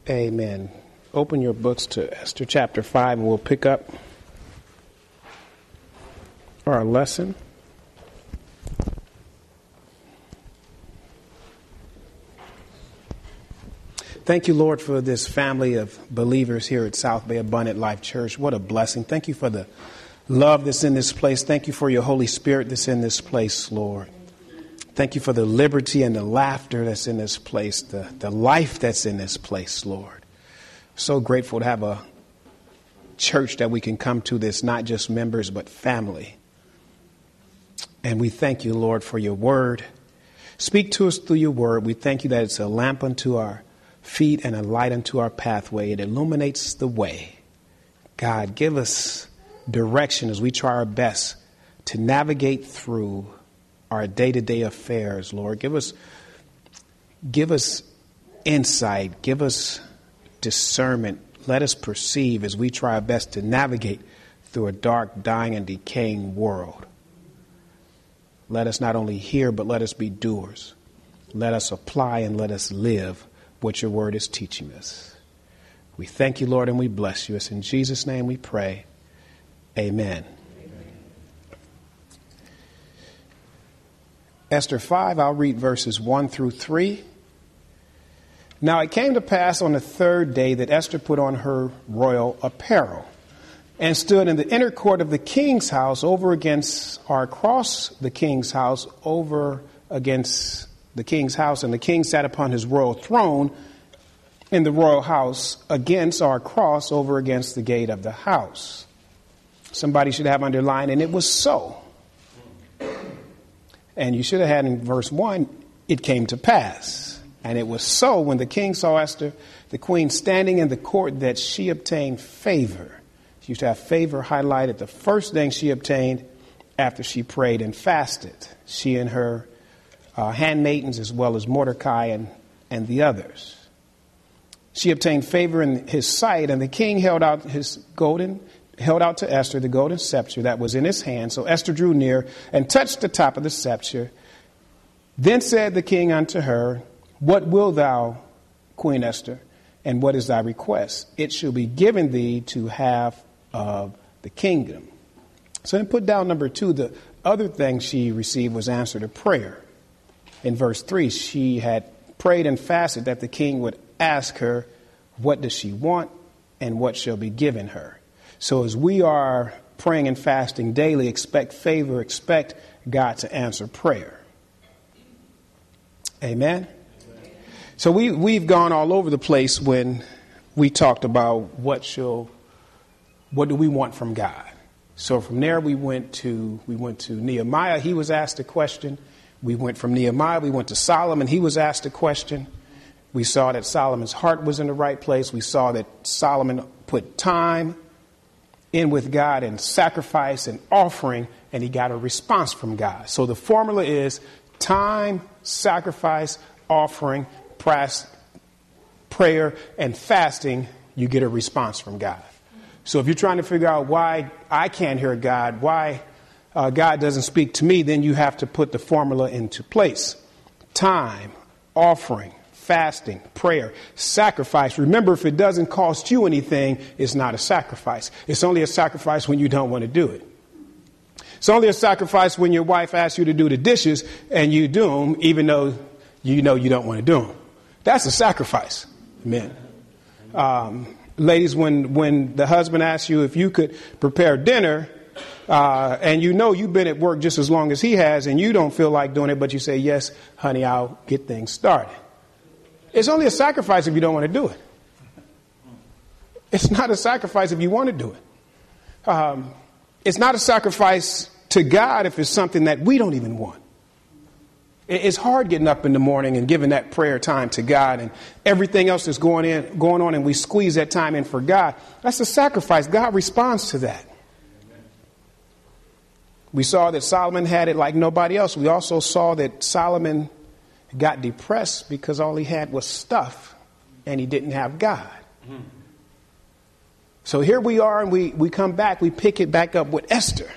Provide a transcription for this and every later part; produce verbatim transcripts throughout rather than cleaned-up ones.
Amen. Open your books to Esther chapter five, and we'll pick up our lesson. Thank you, Lord, for this family of believers here at South Bay Abundant Life Church. What a blessing. Thank you for the love that's in this place. Thank you for your Holy Spirit that's in this place, Lord. Thank you for the liberty and the laughter that's in this place, the, the life that's in this place, Lord. So grateful to have a church that we can come to that's not just members, but family. And we thank you, Lord, for your word. Speak to us through your word. We thank you that it's a lamp unto our feet and a light unto our pathway. It illuminates the way. God, give us direction as we try our best to navigate through our day-to-day affairs, Lord. Give us, give us insight. Give us discernment. Let us perceive as we try our best to navigate through a dark, dying, and decaying world. Let us not only hear, but let us be doers. Let us apply and let us live what your word is teaching us. We thank you, Lord, and we bless you. It's in Jesus' name we pray. Amen. Esther five, I'll read verses one through three. Now it came to pass on the third day that Esther put on her royal apparel and stood in the inner court of the king's house over against, or across the king's house, over against the king's house. And the king sat upon his royal throne in the royal house against, or across, over against the gate of the house. Somebody should have underlined, and it was so. And you should have had in verse one, it came to pass. And it was so when the king saw Esther, the queen, standing in the court, that she obtained favor. She used to have favor highlighted. The first thing she obtained after she prayed and fasted. She and her uh, handmaidens, as well as Mordecai and, and the others. She obtained favor in his sight, and the king held out his golden held out to Esther the golden scepter that was in his hand. So Esther drew near and touched the top of the scepter. Then said the king unto her, What wilt thou, Queen Esther, and what is thy request? It shall be given thee to have of the kingdom. So then put down number two. The other thing she received was answer to prayer. In verse three, she had prayed and fasted that the king would ask her, what does she want and what shall be given her? So as we are praying and fasting daily, expect favor, expect God to answer prayer. Amen. Amen. So we, we've gone all over the place when we talked about what shall, what do we want from God? So from there we went to, we went to Nehemiah. He was asked a question. We went from Nehemiah. We went to Solomon. He was asked a question. We saw that Solomon's heart was in the right place. We saw that Solomon put time in with God and sacrifice and offering, and he got a response from God. So the formula is time, sacrifice, offering, prayer, and fasting. You get a response from God. So if you're trying to figure out why I can't hear God, why uh, God doesn't speak to me, then you have to put the formula into place. Time, offering, fasting, prayer, sacrifice. Remember, if it doesn't cost you anything, it's not a sacrifice. It's only a sacrifice when you don't want to do it. It's only a sacrifice when your wife asks you to do the dishes and you do them, even though you know you don't want to do them. That's a sacrifice. Amen. Um, ladies, when, when the husband asks you if you could prepare dinner, uh, and you know you've been at work just as long as he has and you don't feel like doing it, but you say, yes, honey, I'll get things started. It's only a sacrifice if you don't want to do it. It's not a sacrifice if you want to do it. Um, it's not a sacrifice to God if it's something that we don't even want. It's hard getting up in the morning and giving that prayer time to God and everything else that's going in, going on, and we squeeze that time in for God. That's a sacrifice. God responds to that. We saw that Solomon had it like nobody else. We also saw that Solomon got depressed because all he had was stuff and he didn't have God. Mm-hmm. So here we are, and we, we come back, we pick it back up with Esther.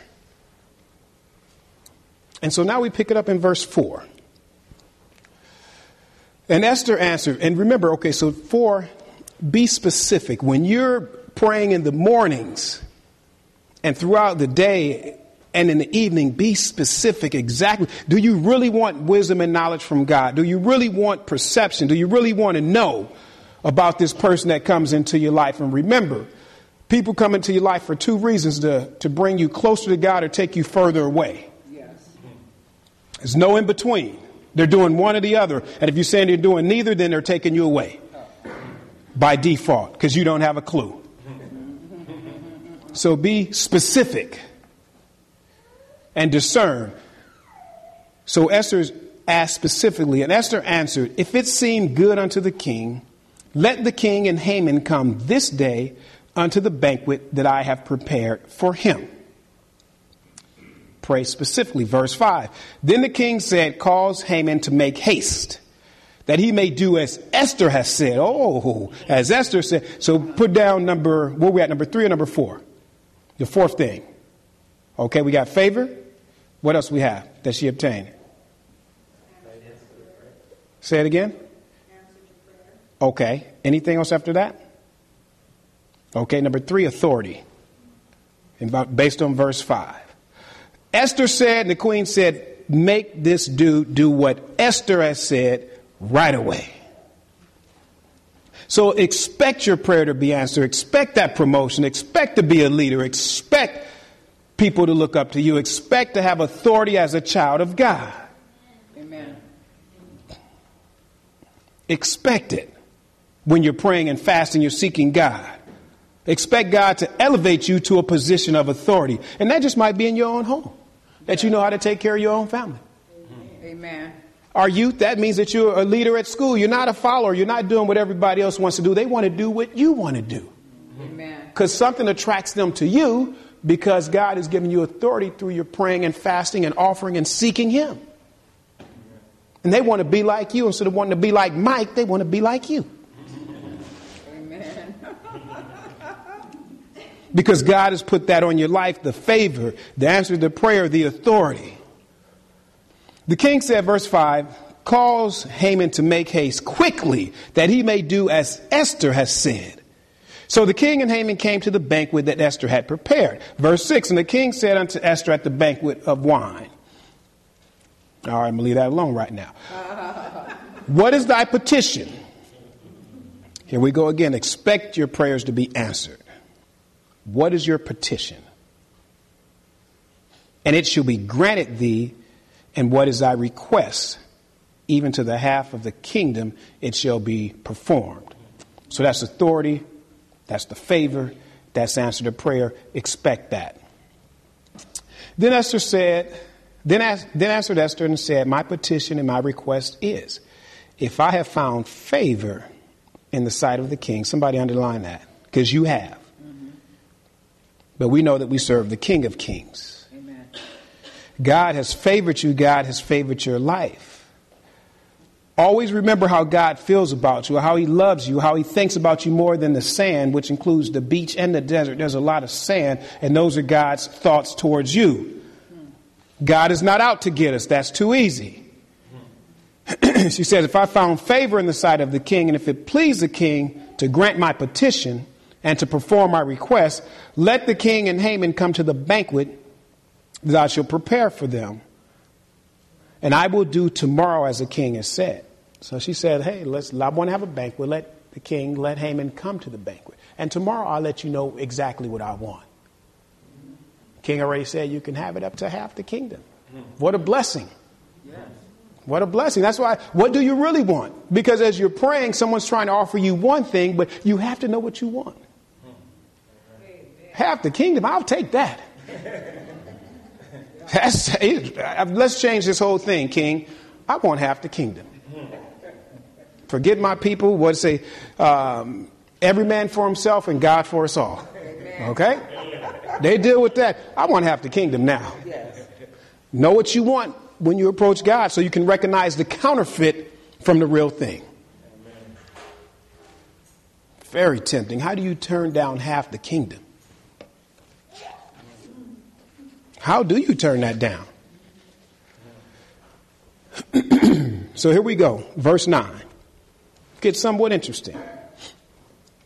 And so now we pick it up in verse four. And Esther answered, and remember, okay, so four be specific. When you're praying in the mornings and throughout the day and in the evening, be specific exactly. Do you really want wisdom and knowledge from God? Do you really want perception? Do you really want to know about this person that comes into your life? And remember, people come into your life for two reasons, to, to bring you closer to God or take you further away. Yes. There's no in between. They're doing one or the other. And if you're saying they're doing neither, then they're taking you away by default because you don't have a clue. So be specific and discern. So Esther asked specifically, and Esther answered, if it seemed good unto the king, let the king and Haman come this day unto the banquet that I have prepared for him. Pray specifically. Verse five. Then the king said, cause Haman to make haste, that he may do as Esther has said. Oh, as Esther said. So put down number, where we at, number three or number four? The fourth thing. Okay, we got favor. What else we have that she obtained? Say it again. Okay. Anything else after that? Okay, number three, authority. Based on verse five. Esther said, and the queen said, make this dude do what Esther has said right away. So expect your prayer to be answered. Expect that promotion. Expect to be a leader. Expect people to look up to you. Expect to have authority as a child of God. Amen. Expect it when you're praying and fasting, you're seeking God. Expect God to elevate you to a position of authority. And that just might be in your own home, that you know how to take care of your own family. Amen. Our youth, that means that you're a leader at school. You're not a follower. You're not doing what everybody else wants to do. They want to do what you want to do. Amen. Because something attracts them to you because God has given you authority through your praying and fasting and offering and seeking him. And they want to be like you. Instead of wanting to be like Mike, they want to be like you. Amen. Because God has put that on your life, the favor, the answer to prayer, the authority. The king said, verse five, cause Haman to make haste quickly, that he may do as Esther has said. So the king and Haman came to the banquet that Esther had prepared. Verse six, and the king said unto Esther at the banquet of wine. All right, I'm going to leave that alone right now. What is thy petition? Here we go again. Expect your prayers to be answered. What is your petition? And it shall be granted thee. And what is thy request? Even to the half of the kingdom, it shall be performed. So that's authority. That's the favor. That's answer to prayer. Expect that. Then Esther said, then, asked, then answered Esther and said, my petition and my request is, if I have found favor in the sight of the king, somebody underline that, because you have. Mm-hmm. But we know that we serve the King of Kings. God has favored you. God has favored your life. Always remember how God feels about you, how he loves you, how he thinks about you more than the sand, which includes the beach and the desert. There's a lot of sand, and those are God's thoughts towards you. God is not out to get us. That's too easy. She says, if I found favor in the sight of the king, and if it please the king to grant my petition and to perform my request, let the king and Haman come to the banquet that I shall prepare for them. And I will do tomorrow as the king has said. So she said, hey, let's, I want to have a banquet. Let the king, let Haman come to the banquet. And tomorrow I'll let you know exactly what I want. King already said you can have it up to half the kingdom. What a blessing. Yes. What a blessing. That's why, what do you really want? Because as you're praying, someone's trying to offer you one thing, but you have to know what you want. Half the kingdom, I'll take that. That's, let's change this whole thing, King. I want half the kingdom. Forget my people. What say? Um, every man for himself and God for us all. Okay? They deal with that. I want half the kingdom now. Know what you want when you approach God so you can recognize the counterfeit from the real thing. Very tempting. How do you turn down half the kingdom? How do you turn that down? So here we go. Verse nine. Gets somewhat interesting.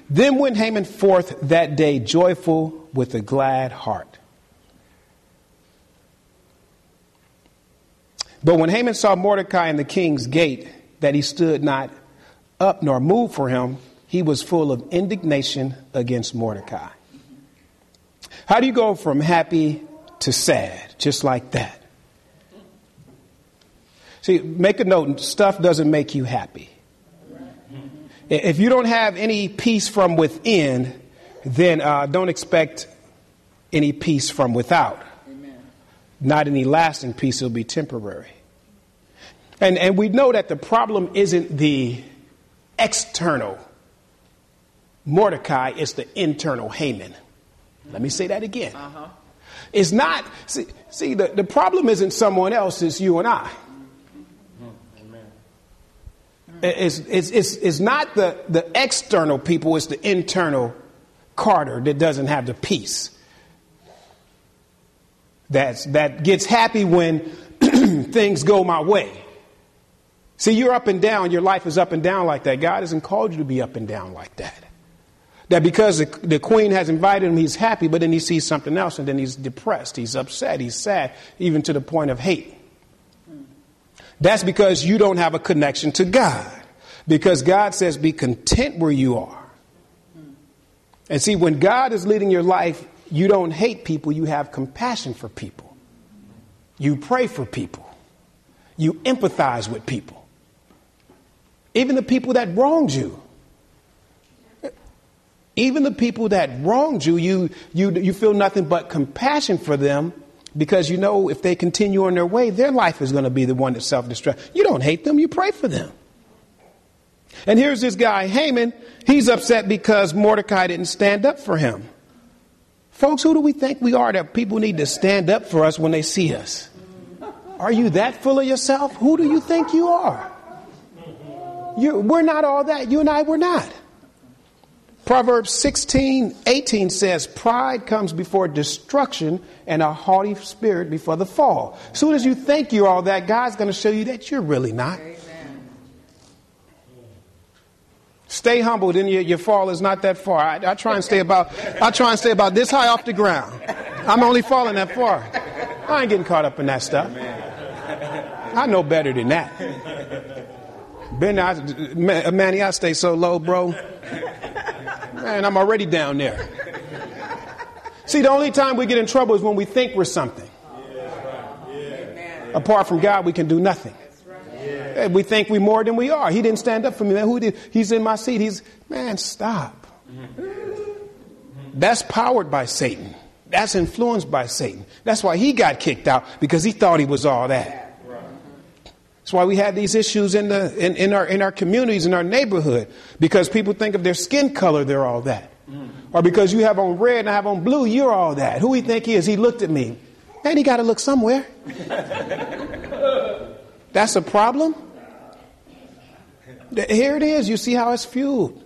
Then went Haman forth that day joyful with a glad heart. But when Haman saw Mordecai in the king's gate, that he stood not up nor moved for him, he was full of indignation against Mordecai. How do you go from happy to sad, just like that? See, make a note, stuff doesn't make you happy. If you don't have any peace from within, then uh, don't expect any peace from without. Amen. Not any lasting peace, it'll be temporary. And, and we know that the problem isn't the external Mordecai, it's the internal Haman. Let me say that again. Uh-huh. It's not, see, see the, the problem isn't someone else, it's you and I. It's, it's, it's, it's not the, the external people, it's the internal Carter that doesn't have the peace. That's, that gets happy when things go my way. See, you're up and down, your life is up and down like that. God hasn't called you to be up and down like that. That because the, the queen has invited him, he's happy, but then he sees something else and then he's depressed, he's upset, he's sad, even to the point of hate. That's because you don't have a connection to God. Because God says be content where you are. And see, when God is leading your life, you don't hate people, you have compassion for people. You pray for people. You empathize with people. Even the people that wronged you. Even the people that wronged you, you, you, you feel nothing but compassion for them. Because you know if they continue on their way, their life is going to be the one that self-destructs. You don't hate them, you pray for them. And here's this guy, Haman. He's upset because Mordecai didn't stand up for him. Folks, who do we think we are that people need to stand up for us when they see us? Are you that full of yourself? Who do you think you are? You, we're not all that. You and I, we're not. Proverbs sixteen eighteen says, pride comes before destruction and a haughty spirit before the fall. As soon as you think you're all that, God's going to show you that you're really not. Amen. Stay humble, then your, your fall is not that far. I, I try and stay about, I try and stay about this high off the ground. I'm only falling that far. I ain't getting caught up in that stuff. I know better than that. Ben, I, Manny, I stay so low, bro. Man, I'm already down there. See, the only time we get in trouble is when we think we're something. Apart from God, we can do nothing. We think we're more than we are. He didn't stand up for me, man. Who did? He's in my seat. He's, man, stop. That's powered by Satan. That's influenced by Satan. That's why he got kicked out, because he thought he was all that. That's why we have these issues in the in, in our in our communities, in our neighborhood, because people think of their skin color, they're all that. Or because you have on red and I have on blue, you're all that. Who he think he is? He looked at me. Man, he got to look somewhere. That's a problem. Here it is. You see how it's fueled.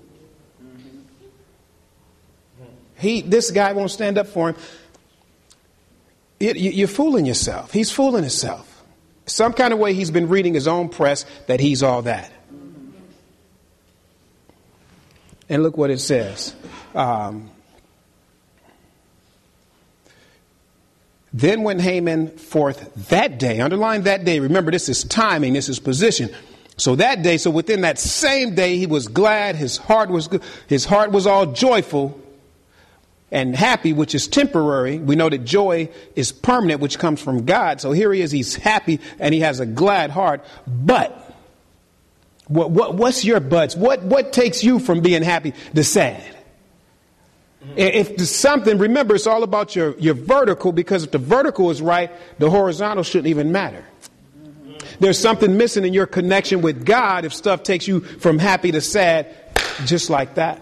He, this guy won't stand up for him. It, you, you're fooling yourself. He's fooling himself. Some kind of way he's been reading his own press that he's all that. And look what it says. Um, Then went Haman forth that day. Underline that day. Remember, this is timing. This is position. So that day, so within that same day, he was glad. His heart was good. His heart was all joyful and happy, which is temporary. We know that joy is permanent, which comes from God. So here he is. He's happy and he has a glad heart. But what, what, what's your buts? What, what takes you from being happy to sad? If there's something, remember, it's all about your, your vertical, because if the vertical is right, the horizontal shouldn't even matter. There's something missing in your connection with God if stuff takes you from happy to sad, just like that.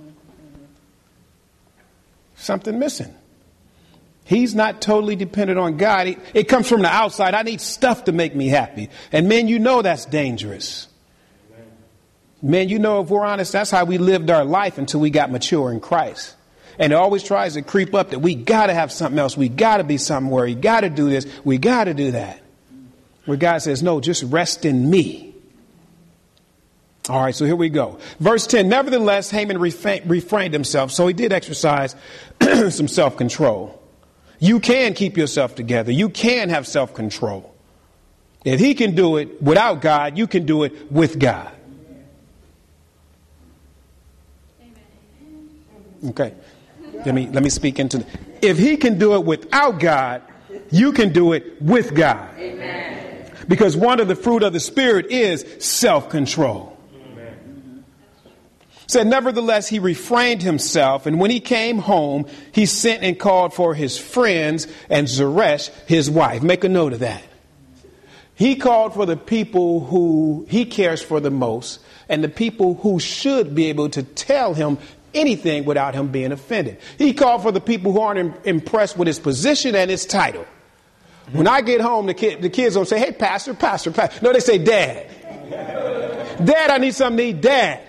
Something missing. He's not totally dependent on God. It, it comes from the outside. I need stuff to make me happy. And men, you know that's dangerous. Men, you know, if we're honest, that's how we lived our life until we got mature in Christ. And it always tries to creep up that we got to have something else. We got to be somewhere. You got to do this. We got to do that. Where God says, no, just rest in me. All right, so here we go. Verse ten, nevertheless, Haman refa- refrained himself, so he did exercise some self-control. You can keep yourself together. You can have self-control. If he can do it without God, you can do it with God. Okay, let me, let me speak into, if he can do it without God, you can do it with God. Amen. Because one of the fruit of the Spirit is self-control. Said, nevertheless, he refrained himself, and when he came home, he sent and called for his friends and Zeresh, his wife. Make a note of that. He called for the people who he cares for the most, and the people who should be able to tell him anything without him being offended. He called for the people who aren't im- impressed with his position and his title. When I get home, the, kid, the kids don't say, hey, pastor, pastor, pastor. No, they say, Dad. Dad, I need something to eat. Dad.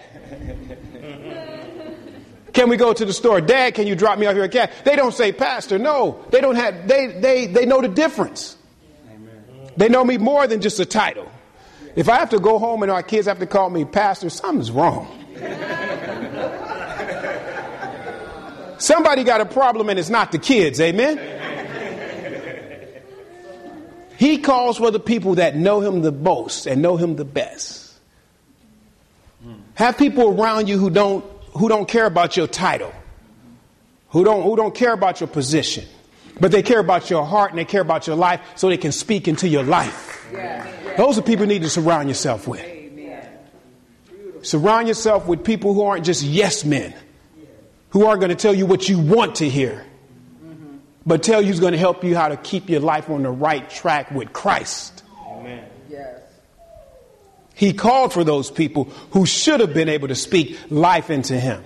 Can we go to the store? Dad, can you drop me off here again? They don't say pastor. No, they don't have, they, they, they know the difference. Amen. They know me more than just a title. If I have to go home and our kids have to call me pastor, something's wrong. Somebody got a problem and it's not the kids. Amen. He calls for the people that know him the most and know him the best. Have people around you who don't who don't care about your title, who don't who don't care about your position, but they care about your heart and they care about your life so they can speak into your life. Yeah, yeah. Those are people you need to surround yourself with. Amen. Surround yourself with people who aren't just yes men, who aren't going to tell you what you want to hear, mm-hmm. but tell you who's going to help you how to keep your life on the right track with Christ. Amen. Yes. He called for those people who should have been able to speak life into him.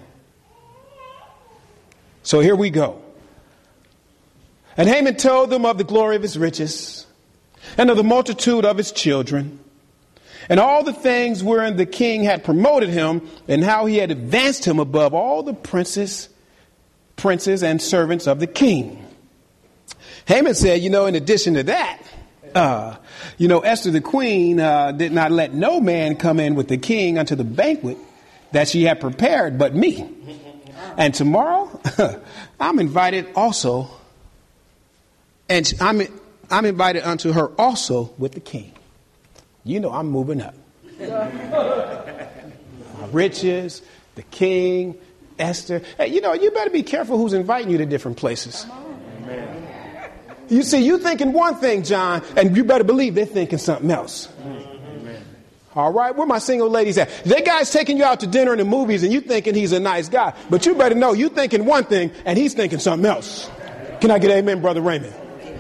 So here we go. And Haman told them of the glory of his riches and of the multitude of his children and all the things wherein the king had promoted him and how he had advanced him above all the princes, princes and servants of the king. Haman said, you know, in addition to that, Uh, you know, Esther the queen uh, did not let no man come in with the king unto the banquet that she had prepared but me. And tomorrow I'm invited also. And I'm, I'm invited unto her also with the king. You know, I'm moving up. Riches, the king, Esther. Hey, you know, you better be careful who's inviting you to different places. Amen. You see, you thinking one thing, John, and you better believe they're thinking something else. Amen. All right, where my single ladies at? That guy's taking you out to dinner and the movies and you thinking he's a nice guy. But you better know you thinking one thing and he's thinking something else. Can I get amen, Brother Raymond?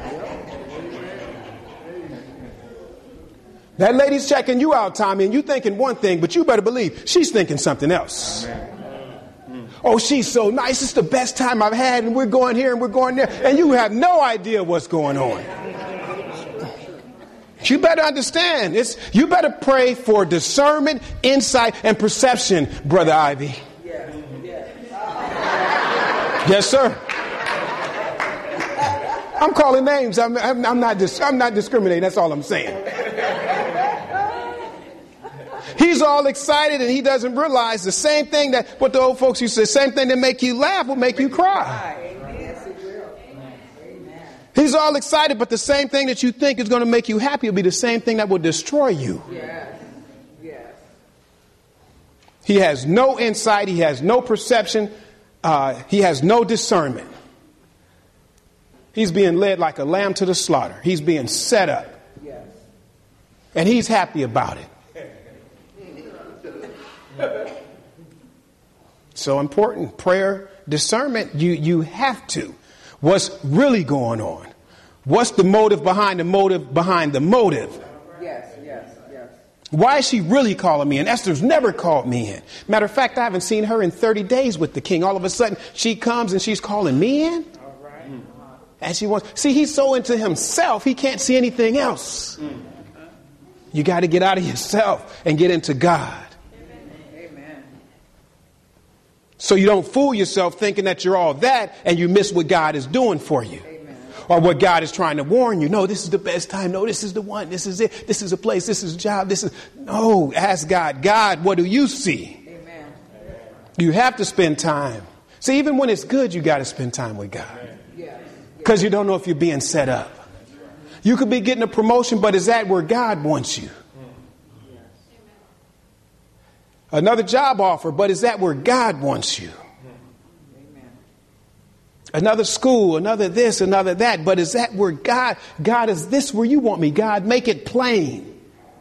That lady's checking you out, Tommy, and you thinking one thing, but you better believe she's thinking something else. Amen. Oh, she's so nice. It's the best time I've had. And we're going here and we're going there. And you have no idea what's going on. You better understand. It's, you better pray for discernment, insight, and perception, Brother Ivy. Yes, sir. I'm calling names. I'm, I'm, I'm, not, dis, I'm not discriminating. That's all I'm saying. He's all excited and he doesn't realize the same thing that what the old folks used to say, the same thing that make you laugh will make you cry. He's all excited, but the same thing that you think is going to make you happy will be the same thing that will destroy you. Yes. Yes. He has no insight. He has no perception. Uh, he has no discernment. He's being led like a lamb to the slaughter. He's being set up. Yes. And he's happy about it. So important. Prayer, discernment, you, you have to. What's really going on? What's the motive behind the motive behind the motive? Yes, yes, yes. Why is she really calling me in? Esther's never called me in. Matter of fact, I haven't seen her in thirty days with the king. All of a sudden, she comes and she's calling me in. All right. And she wants, see, he's so into himself, he can't see anything else. Mm. You got to get out of yourself and get into God. So you don't fool yourself thinking that you're all that and you miss what God is doing for you. Amen. or what God is trying to warn you. No, this is the best time. No, this is the one. This is it. This is a place. This is a job. This is no. Ask God. God, what do you see? Amen. You have to spend time. See, even when it's good, you got to spend time with God, because you don't know if you're being set up. You could be getting a promotion, but is that where God wants you? Another job offer, but is that where God wants you? Another school, another this, another that, but is that where God, God, is this where you want me? God, make it plain.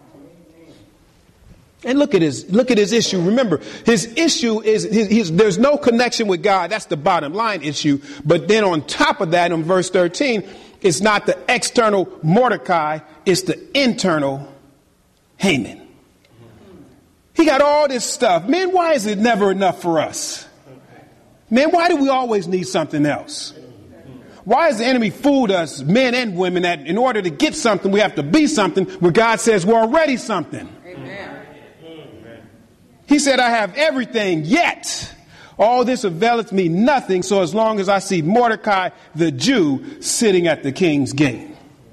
And look at his, look at his issue. Remember, his issue is his, his, there's no connection with God. That's the bottom line issue. But then on top of that, in verse thirteen, it's not the external Mordecai, it's the internal Haman. He got all this stuff. Man, why is it never enough for us? Man, why do we always need something else? Why has the enemy fooled us, men and women, that in order to get something, we have to be something where God says we're already something? Amen. He said, I have everything, yet all this availeth me nothing, so as long as I see Mordecai the Jew sitting at the king's gate.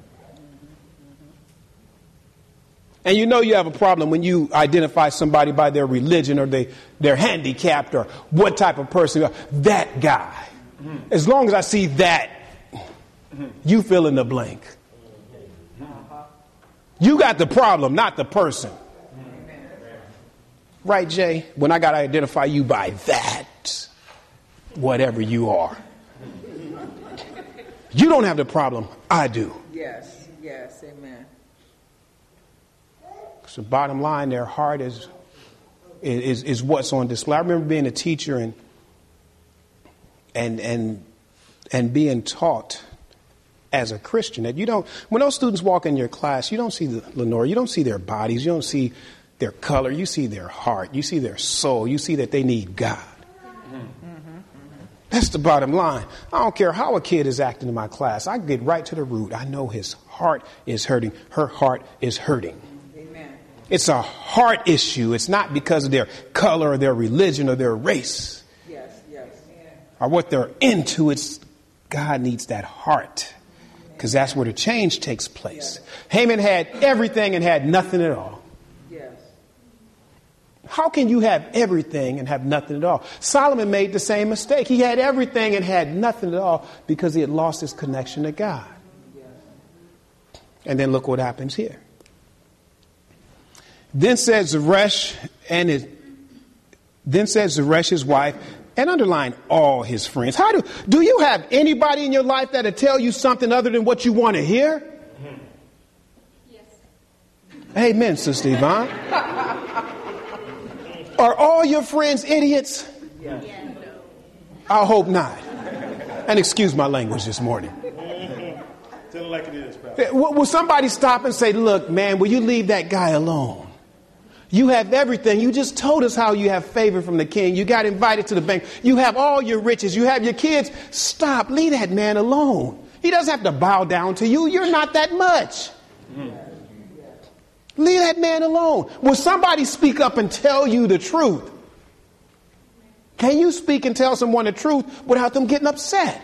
And you know you have a problem when you identify somebody by their religion or they, they're handicapped or what type of person. That guy. As long as I see that, you fill in the blank. You got the problem, not the person. Right, Jay? When I got to identify you by that, whatever you are. You don't have the problem. I do. Yes, yes, amen. So bottom line, their heart is, is is what's on display. I remember being a teacher and and and and being taught as a Christian that you don't, when those students walk in your class, you don't see the Lenore, you don't see their bodies, you don't see their color, you see their heart, you see their soul, you see that they need God. Mm-hmm. Mm-hmm. That's the bottom line. I don't care how a kid is acting in my class. I get right to the root. I know his heart is hurting. Her heart is hurting. It's a heart issue. It's not because of their color or their religion or their race. Yes, yes. Or what they're into. It's God needs that heart, because that's where the change takes place. Yes. Haman had everything and had nothing at all. Yes. How can you have everything and have nothing at all? Solomon made the same mistake. He had everything and had nothing at all because he had lost his connection to God. Yes. And then look what happens here. Then said Zeresh and his, then said Zeresh his wife, and underline all his friends. How do do you have anybody in your life that'll tell you something other than what you want to hear? Yes. Amen, Sister Yvonne. Are all your friends idiots? Yes. I hope not. And excuse my language this morning. Tell it like it is, Pastor. Will, will somebody stop and say, look, man, will you leave that guy alone? You have everything. You just told us how you have favor from the king. You got invited to the bank. You have all your riches. You have your kids. Stop. Leave that man alone. He doesn't have to bow down to you. You're not that much. Mm. Leave that man alone. Will somebody speak up and tell you the truth? Can you speak and tell someone the truth without them getting upset?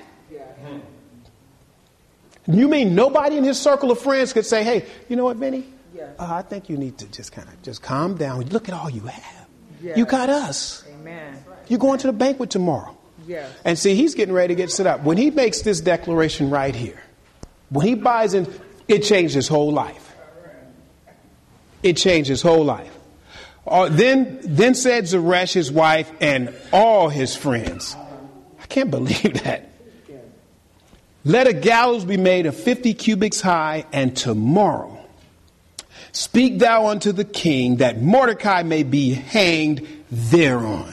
You mean nobody in his circle of friends could say, hey, you know what, Vinny? Yes. Uh, I think you need to just kind of just calm down. Look at all you have. Yes. You got us. Amen. You're going to the banquet tomorrow. Yes. And see, he's getting ready to get set up. When he makes this declaration right here, when he buys in, it changed his whole life. It changed his whole life. Uh, then, then said Zeresh, his wife, and all his friends. I can't believe that. Let a gallows be made of fifty cubits high, and tomorrow speak thou unto the king that Mordecai may be hanged thereon.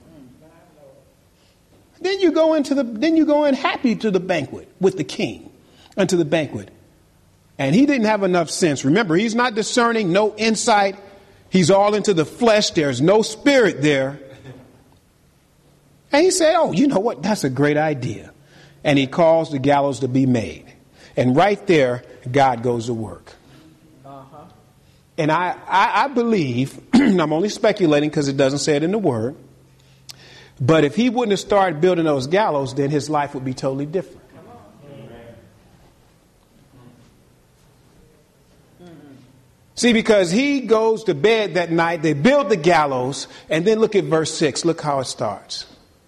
Then you go into the then you go in happy to the banquet with the king, unto the banquet. And he didn't have enough sense. Remember, he's not discerning, no insight. He's all into the flesh. There's no spirit there. And he said, oh, you know what? That's a great idea. And he calls the gallows to be made. And right there, God goes to work. Uh-huh. And I, I, I believe, I'm only speculating because it doesn't say it in the word, but if he wouldn't have started building those gallows, then his life would be totally different. See, because he goes to bed that night, they build the gallows, and then look at verse six. Look how it starts.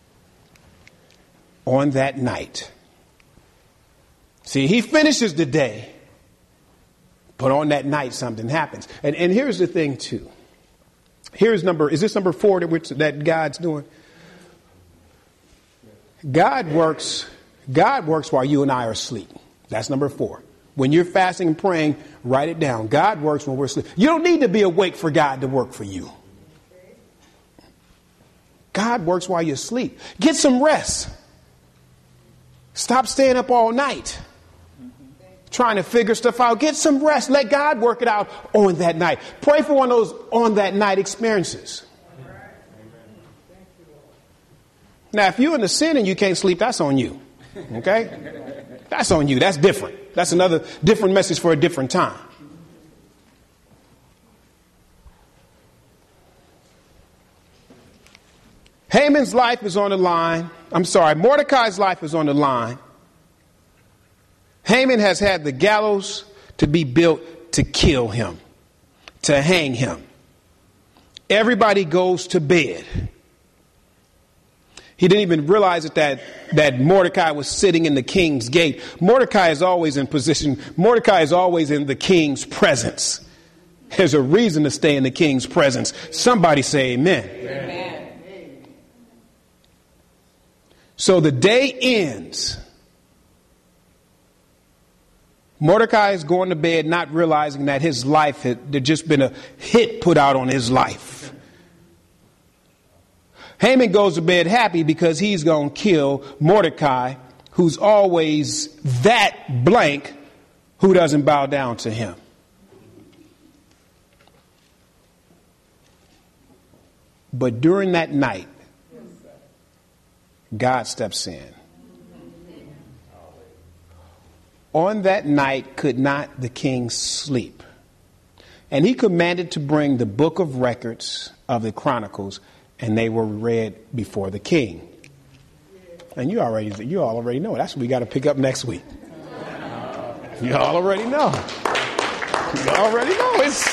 On that night. See, he finishes the day, but on that night something happens. And, and here's the thing, too. Here's number, is this number four that, which, that God's doing? God works, God works while you and I are asleep. That's number four. When you're fasting and praying, write it down. God works when we're asleep. You don't need to be awake for God to work for you. God works while you're asleep. Get some rest. Stop staying up all night trying to figure stuff out. Get some rest. Let God work it out on that night. Pray for one of those on that night experiences. Now, if you're in the sin and you can't sleep, that's on you. Okay? That's on you. That's different. That's another different message for a different time. Haman's life is on the line. I'm sorry, Mordecai's life is on the line. Haman has had the gallows to be built to kill him, to hang him. Everybody goes to bed. He didn't even realize it that, that Mordecai was sitting in the king's gate. Mordecai is always in position. Mordecai is always in the king's presence. There's a reason to stay in the king's presence. Somebody say amen. Amen. So the day ends. Mordecai is going to bed not realizing that his life had there'd just been a hit put out on his life. Haman goes to bed happy because he's going to kill Mordecai, who's always that blank who doesn't bow down to him. But during that night, God steps in. On that night could not the king sleep. And he commanded to bring the book of records of the Chronicles, and they were read before the king. And you already, you all already know. That's what we got to pick up next week. You all already know. You already know. It's.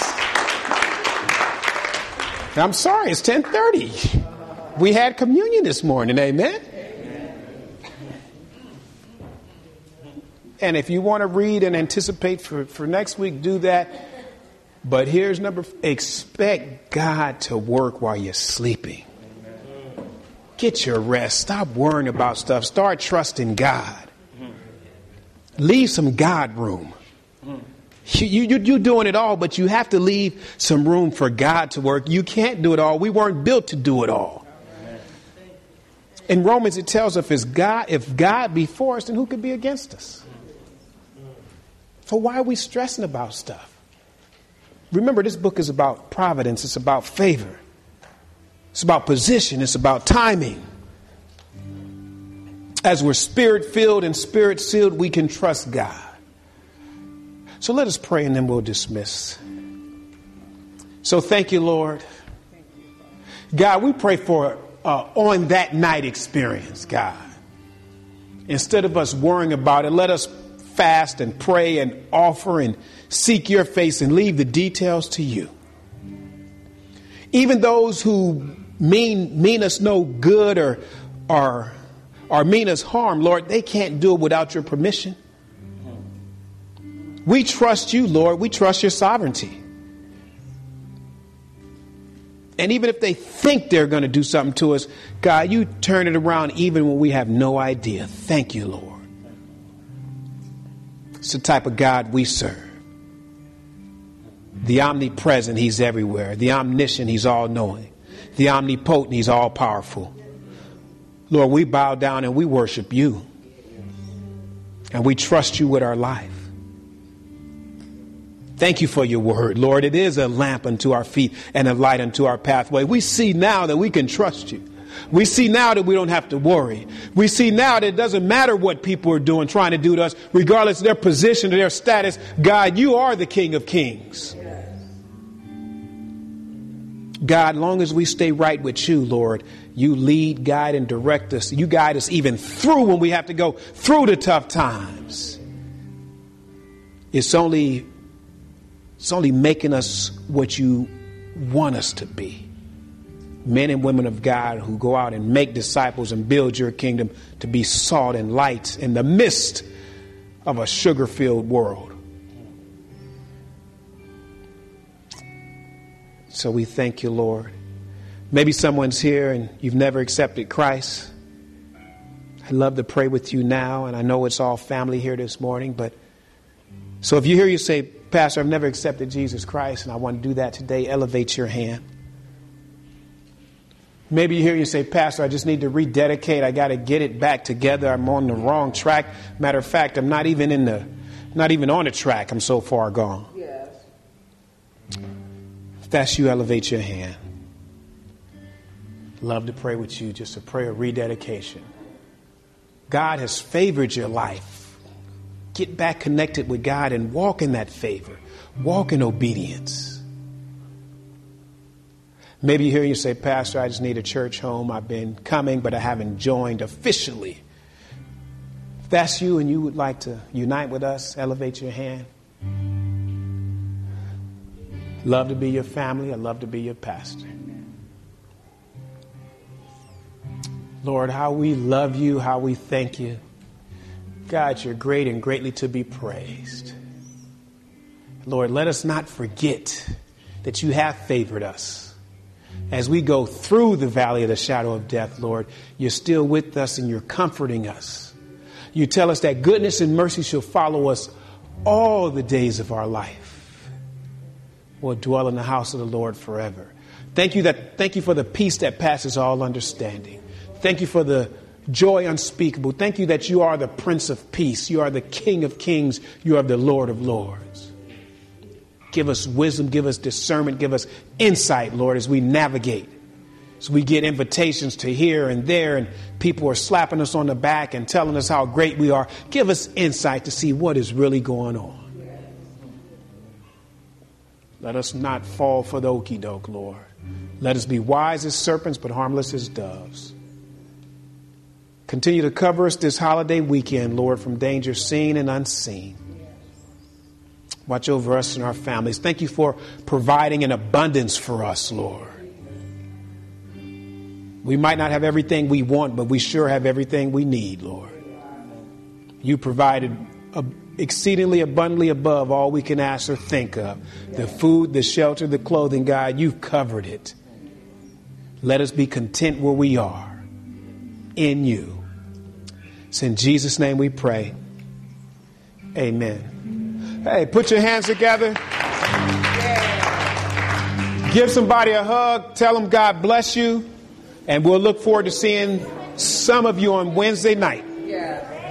I'm sorry, it's ten thirty. We had communion this morning, amen? And if you want to read and anticipate for, for next week, do that. But here's number, expect God to work while you're sleeping. Get your rest. Stop worrying about stuff. Start trusting God. Leave some God room. You, you, you're doing it all, but you have to leave some room for God to work. You can't do it all. We weren't built to do it all. In Romans, it tells us if God, if God be for us, then who could be against us? So why are we stressing about stuff? Remember, this book is about providence. It's about favor. It's about position. It's about timing. As we're spirit-filled and spirit-sealed, we can trust God. So let us pray and then we'll dismiss. So thank you, Lord. God, we pray for uh, on that night experience, God. Instead of us worrying about it, let us fast and pray and offer and seek your face and leave the details to you. Even those who mean mean us no good or or or mean us harm, Lord, they can't do it without your permission. We trust you, Lord. We trust your sovereignty. And even if they think they're going to do something to us, God, you turn it around even when we have no idea. Thank you, Lord. It's the type of God we serve. The omnipresent, he's everywhere. The omniscient, he's all-knowing. The omnipotent, he's all-powerful. Lord, we bow down and we worship you. And we trust you with our life. Thank you for your word, Lord. It is a lamp unto our feet and a light unto our pathway. We see now that we can trust you. We see now that we don't have to worry. We see now that it doesn't matter what people are doing, trying to do to us, regardless of their position or their status. God, you are the King of Kings. God, long as we stay right with you, Lord, you lead, guide, and direct us. You guide us even through when we have to go through the tough times. It's only It's only making us what you want us to be. Men and women of God who go out and make disciples and build your kingdom to be salt and light in the midst of a sugar-filled world. So we thank you, Lord. Maybe someone's here and you've never accepted Christ. I'd love to pray with you now, and I know it's all family here this morning, but so if you hear you say, Pastor, I've never accepted Jesus Christ and I want to do that today, elevate your hand. Maybe you hear you say, Pastor, I just need to rededicate. I got to get it back together. I'm on the wrong track. Matter of fact, I'm not even in the, not even on the track. I'm so far gone. Yes. If that's you, elevate your hand. Love to pray with you. Just a prayer of rededication. God has favored your life. Get back connected with God and walk in that favor. Walk in obedience. Maybe you hear you say, Pastor, I just need a church home. I've been coming, but I haven't joined officially. If that's you and you would like to unite with us, elevate your hand. Love to be your family. I love to be your pastor. Lord, how we love you, how we thank you. God, you're great and greatly to be praised. Lord, let us not forget that you have favored us. As we go through the valley of the shadow of death, Lord, you're still with us and you're comforting us. You tell us that goodness and mercy shall follow us all the days of our life. We'll dwell in the house of the Lord forever. Thank you that, thank you for the peace that passes all understanding. Thank you for the joy unspeakable. Thank you that you are the Prince of Peace. You are the King of Kings. You are the Lord of Lords. Give us wisdom, give us discernment, give us insight, Lord, as we navigate. As we get invitations to here and there and people are slapping us on the back and telling us how great we are. Give us insight to see what is really going on. Let us not fall for the okie doke, Lord. Let us be wise as serpents, but harmless as doves. Continue to cover us this holiday weekend, Lord, from danger seen and unseen. Watch over us and our families. Thank you for providing an abundance for us, Lord. We might not have everything we want, but we sure have everything we need, Lord. You provided exceedingly abundantly above all we can ask or think of. The food, the shelter, the clothing, God, you've covered it. Let us be content where we are in you. It's in Jesus' name we pray. Amen. Hey, put your hands together. Yeah. Give somebody a hug. Tell them God bless you. And we'll look forward to seeing some of you on Wednesday night. Yeah.